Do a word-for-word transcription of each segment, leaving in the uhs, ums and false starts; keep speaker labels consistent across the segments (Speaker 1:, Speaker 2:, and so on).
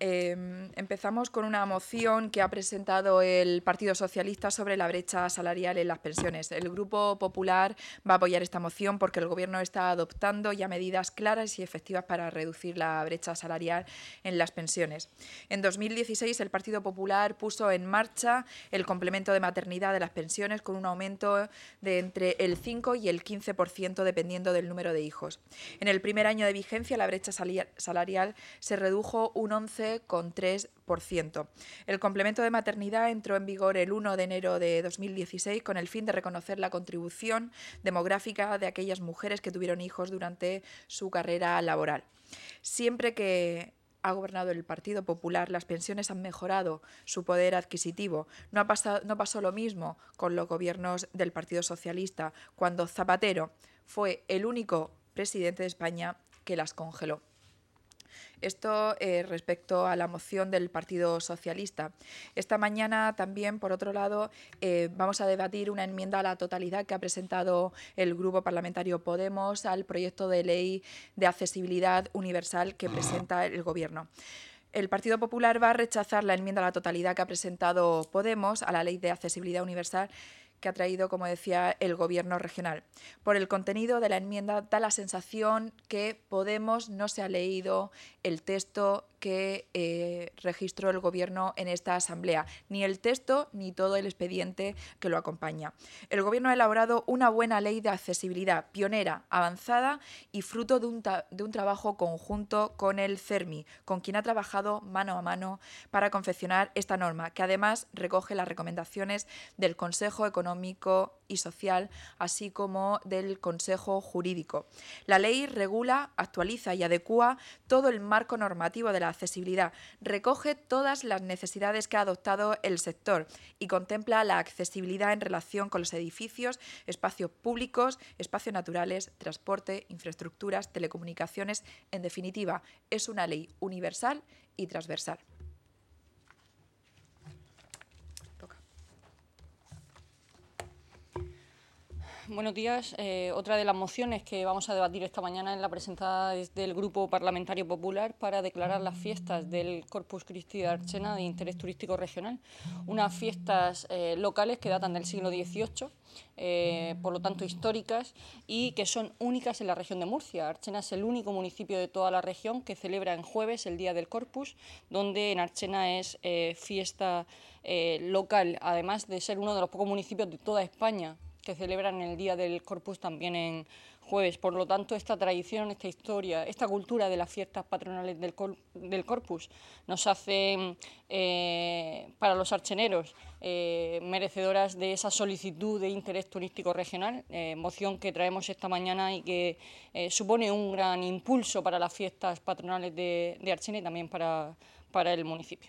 Speaker 1: Eh, empezamos con una moción que ha presentado el Partido Socialista sobre la brecha salarial en las pensiones. El Grupo Popular va a apoyar esta moción porque el Gobierno está adoptando ya medidas claras y efectivas para reducir la brecha salarial en las pensiones. En dos mil dieciséis, el Partido Popular puso en marcha el complemento de maternidad de las pensiones con un aumento de entre el cinco y el quince por ciento dependiendo del número de hijos. En el primer año de vigencia, la brecha salarial se redujo un once coma tres por ciento. El complemento de maternidad entró en vigor el uno de enero de dos mil dieciséis con el fin de reconocer la contribución demográfica de aquellas mujeres que tuvieron hijos durante su carrera laboral. Siempre que ha gobernado el Partido Popular, las pensiones han mejorado su poder adquisitivo. No, ha pasado, no pasó lo mismo con los gobiernos del Partido Socialista, cuando Zapatero fue el único presidente de España que las congeló. Esto eh, respecto a la moción del Partido Socialista. Esta mañana también, por otro lado, eh, vamos a debatir una enmienda a la totalidad que ha presentado el Grupo Parlamentario Podemos al proyecto de ley de accesibilidad universal que presenta el Gobierno. El Partido Popular va a rechazar la enmienda a la totalidad que ha presentado Podemos a la ley de accesibilidad universal que ha traído, como decía, el Gobierno regional. Por el contenido de la enmienda da la sensación que Podemos no se ha leído el texto que eh, registró el Gobierno en esta asamblea, ni el texto ni todo el expediente que lo acompaña. El Gobierno ha elaborado una buena ley de accesibilidad, pionera, avanzada y fruto de un, de un trabajo conjunto con el CERMI, con quien ha trabajado mano a mano para confeccionar esta norma, que además recoge las recomendaciones del Consejo Económico y Social, así como del Consejo Jurídico. La ley regula, actualiza y adecúa todo el marco normativo de la accesibilidad, recoge todas las necesidades que ha adoptado el sector y contempla la accesibilidad en relación con los edificios, espacios públicos, espacios naturales, transporte, infraestructuras, telecomunicaciones. En definitiva, es una ley universal y transversal.
Speaker 2: Buenos días. Eh, otra de las mociones que vamos a debatir esta mañana es la presentada desde el Grupo Parlamentario Popular para declarar las fiestas del Corpus Christi de Archena de interés turístico regional. Unas fiestas eh, locales que datan del siglo dieciocho, eh, por lo tanto históricas, y que son únicas en la región de Murcia. Archena es el único municipio de toda la región que celebra en jueves el Día del Corpus, donde en Archena es eh, fiesta eh, local, además de ser uno de los pocos municipios de toda España que celebran el Día del Corpus también en jueves. Por lo tanto, esta tradición, esta historia, esta cultura de las fiestas patronales del, cor del Corpus nos hace, eh, para los archeneros, eh, merecedoras de esa solicitud de interés turístico regional, eh, moción que traemos esta mañana y que eh, supone un gran impulso para las fiestas patronales de, de Archena y también para, para el municipio.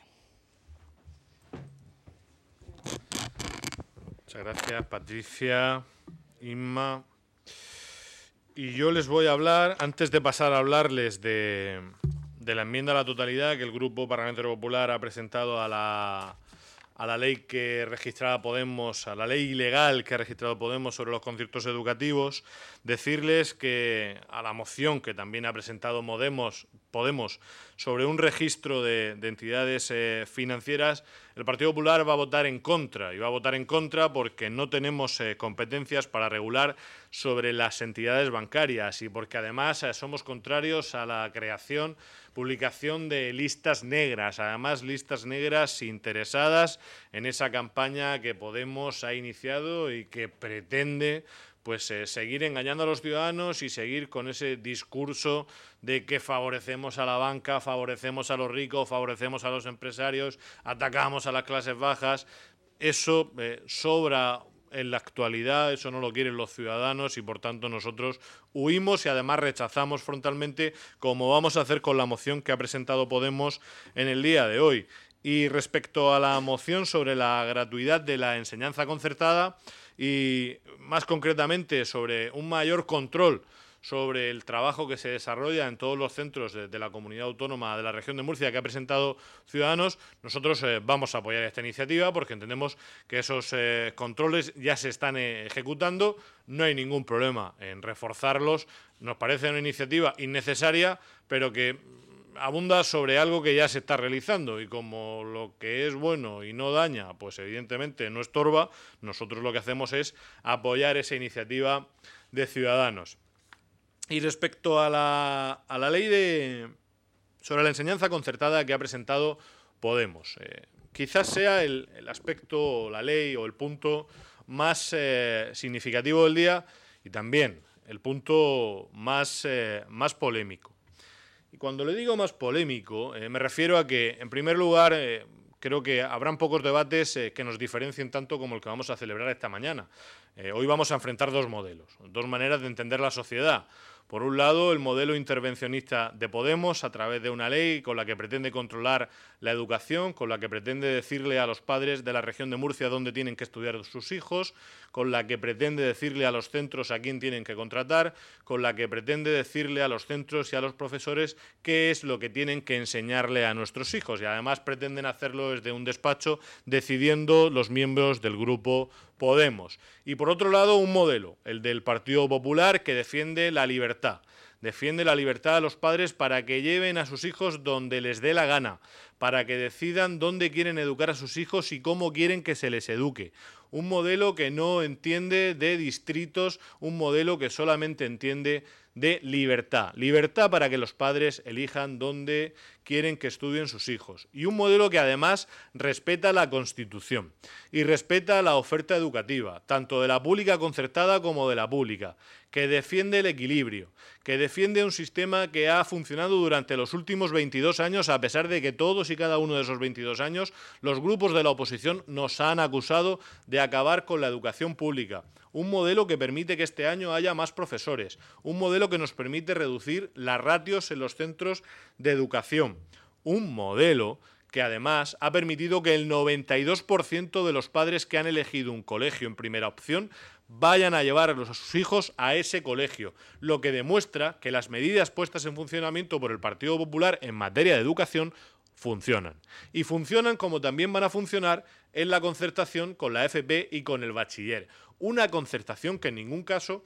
Speaker 3: Muchas gracias, Patricia, Inma. Y yo les voy a hablar, antes de pasar a hablarles de, de la enmienda a la totalidad que el Grupo Parlamentario Popular ha presentado a la, a la ley que registraba Podemos, a la ley ilegal que ha registrado Podemos sobre los conciertos educativos, decirles que a la moción que también ha presentado Podemos, Podemos sobre un registro de, de entidades eh, financieras, el Partido Popular va a votar en contra, y va a votar en contra porque no tenemos eh, competencias para regular sobre las entidades bancarias y porque además eh, somos contrarios a la creación, publicación de listas negras, además listas negras interesadas en esa campaña que Podemos ha iniciado y que pretende pues eh, seguir engañando a los ciudadanos y seguir con ese discurso de que favorecemos a la banca, favorecemos a los ricos, favorecemos a los empresarios, atacamos a las clases bajas. Eso eh, sobra en la actualidad, eso no lo quieren los ciudadanos y por tanto nosotros huimos y además rechazamos frontalmente, como vamos a hacer con la moción que ha presentado Podemos en el día de hoy. Y respecto a la moción sobre la gratuidad de la enseñanza concertada y más concretamente sobre un mayor control sobre el trabajo que se desarrolla en todos los centros de, de la comunidad autónoma de la región de Murcia que ha presentado Ciudadanos, nosotros eh, vamos a apoyar esta iniciativa porque entendemos que esos eh, controles ya se están eh, ejecutando, no hay ningún problema en reforzarlos, nos parece una iniciativa innecesaria, pero que abunda sobre algo que ya se está realizando y como lo que es bueno y no daña, pues evidentemente no estorba, nosotros lo que hacemos es apoyar esa iniciativa de Ciudadanos. Y respecto a la, a la ley de, sobre la enseñanza concertada que ha presentado Podemos, eh, quizás sea el, el aspecto, la ley o el punto más eh, significativo del día y también el punto más, eh, más polémico. Y cuando le digo más polémico, eh, me refiero a que, en primer lugar, eh, creo que habrán pocos debates eh, que nos diferencien tanto como el que vamos a celebrar esta mañana. Eh, hoy vamos a enfrentar dos modelos, dos maneras de entender la sociedad. Por un lado, el modelo intervencionista de Podemos a través de una ley con la que pretende controlar la educación, con la que pretende decirle a los padres de la región de Murcia dónde tienen que estudiar sus hijos, con la que pretende decirle a los centros a quién tienen que contratar, con la que pretende decirle a los centros y a los profesores qué es lo que tienen que enseñarle a nuestros hijos. Y además pretenden hacerlo desde un despacho decidiendo los miembros del grupo Podemos. Y por otro lado, un modelo, el del Partido Popular, que defiende la libertad. Defiende la libertad a los padres para que lleven a sus hijos donde les dé la gana, para que decidan dónde quieren educar a sus hijos y cómo quieren que se les eduque. Un modelo que no entiende de distritos, un modelo que solamente entiende de libertad. Libertad para que los padres elijan dónde quieren que estudien sus hijos. Y un modelo que además respeta la Constitución y respeta la oferta educativa, tanto de la pública concertada como de la pública, que defiende el equilibrio, que defiende un sistema que ha funcionado durante los últimos veintidós años, a pesar de que todos y cada uno de esos veintidós años los grupos de la oposición nos han acusado de acabar con la educación pública. Un modelo que permite que este año haya más profesores, un modelo que nos permite reducir las ratios en los centros de educación, un modelo que además ha permitido que el noventa y dos por ciento de los padres que han elegido un colegio en primera opción vayan a llevar a sus hijos a ese colegio, lo que demuestra que las medidas puestas en funcionamiento por el Partido Popular en materia de educación funcionan. Y funcionan como también van a funcionar en la concertación con la F P y con el bachiller. Una concertación que en ningún caso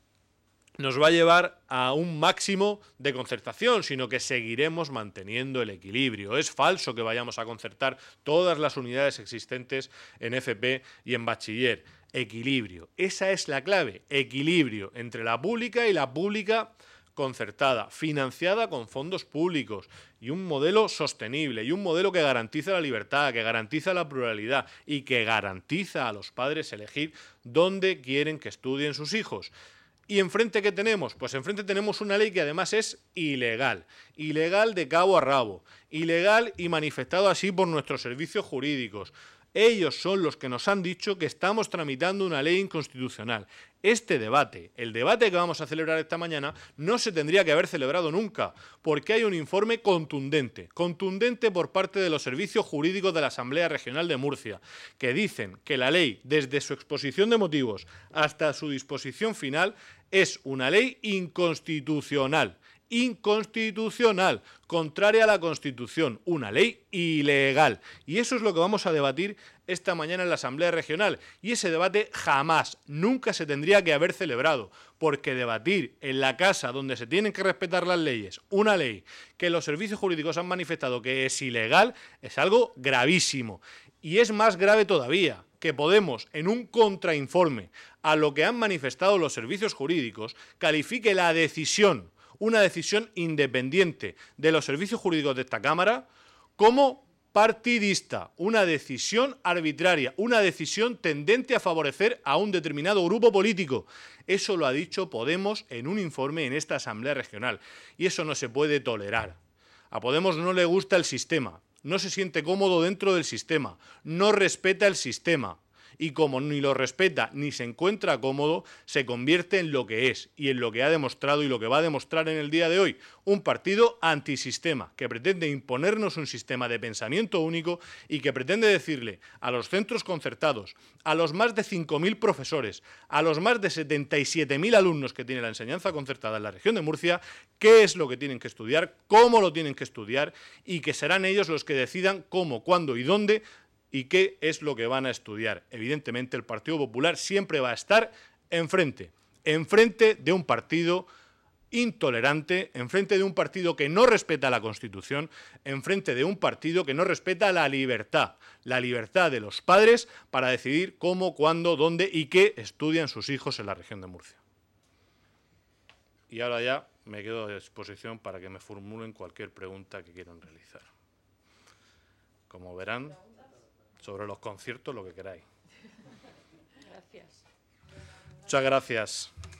Speaker 3: nos va a llevar a un máximo de concertación, sino que seguiremos manteniendo el equilibrio. Es falso que vayamos a concertar todas las unidades existentes en F P y en bachiller. Equilibrio. Esa es la clave. Equilibrio entre la pública y la pública concertada, financiada con fondos públicos y un modelo sostenible y un modelo que garantiza la libertad, que garantiza la pluralidad y que garantiza a los padres elegir dónde quieren que estudien sus hijos. ¿Y enfrente qué tenemos? Pues enfrente tenemos una ley que además es ilegal, ilegal de cabo a rabo, ilegal y manifestado así por nuestros servicios jurídicos. Ellos son los que nos han dicho que estamos tramitando una ley inconstitucional. Este debate, el debate que vamos a celebrar esta mañana, no se tendría que haber celebrado nunca, porque hay un informe contundente, contundente por parte de los servicios jurídicos de la Asamblea Regional de Murcia, que dicen que la ley, desde su exposición de motivos hasta su disposición final, es una ley inconstitucional. Inconstitucional, contraria a la Constitución, una ley ilegal. Y eso es lo que vamos a debatir esta mañana en la Asamblea Regional. Y ese debate jamás, nunca se tendría que haber celebrado, porque debatir en la casa donde se tienen que respetar las leyes, una ley que los servicios jurídicos han manifestado que es ilegal, es algo gravísimo. Y es más grave todavía que Podemos, en un contrainforme a lo que han manifestado los servicios jurídicos, califique la decisión, una decisión independiente de los servicios jurídicos de esta Cámara, como partidista, una decisión arbitraria, una decisión tendente a favorecer a un determinado grupo político. Eso lo ha dicho Podemos en un informe en esta Asamblea Regional. Y eso no se puede tolerar. A Podemos no le gusta el sistema, no se siente cómodo dentro del sistema, no respeta el sistema. Y como ni lo respeta ni se encuentra cómodo, se convierte en lo que es y en lo que ha demostrado y lo que va a demostrar en el día de hoy. Un partido antisistema que pretende imponernos un sistema de pensamiento único y que pretende decirle a los centros concertados, a los más de cinco mil profesores, a los más de setenta y siete mil alumnos que tiene la enseñanza concertada en la región de Murcia, qué es lo que tienen que estudiar, cómo lo tienen que estudiar y que serán ellos los que decidan cómo, cuándo y dónde y qué es lo que van a estudiar. Evidentemente, el Partido Popular siempre va a estar enfrente, enfrente de un partido intolerante, enfrente de un partido que no respeta la Constitución, enfrente de un partido que no respeta la libertad, la libertad de los padres para decidir cómo, cuándo, dónde y qué estudian sus hijos en la región de Murcia. Y ahora ya me quedo a disposición para que me formulen cualquier pregunta que quieran realizar. Como verán, sobre los conciertos, lo que queráis.
Speaker 2: Gracias.
Speaker 3: Muchas gracias.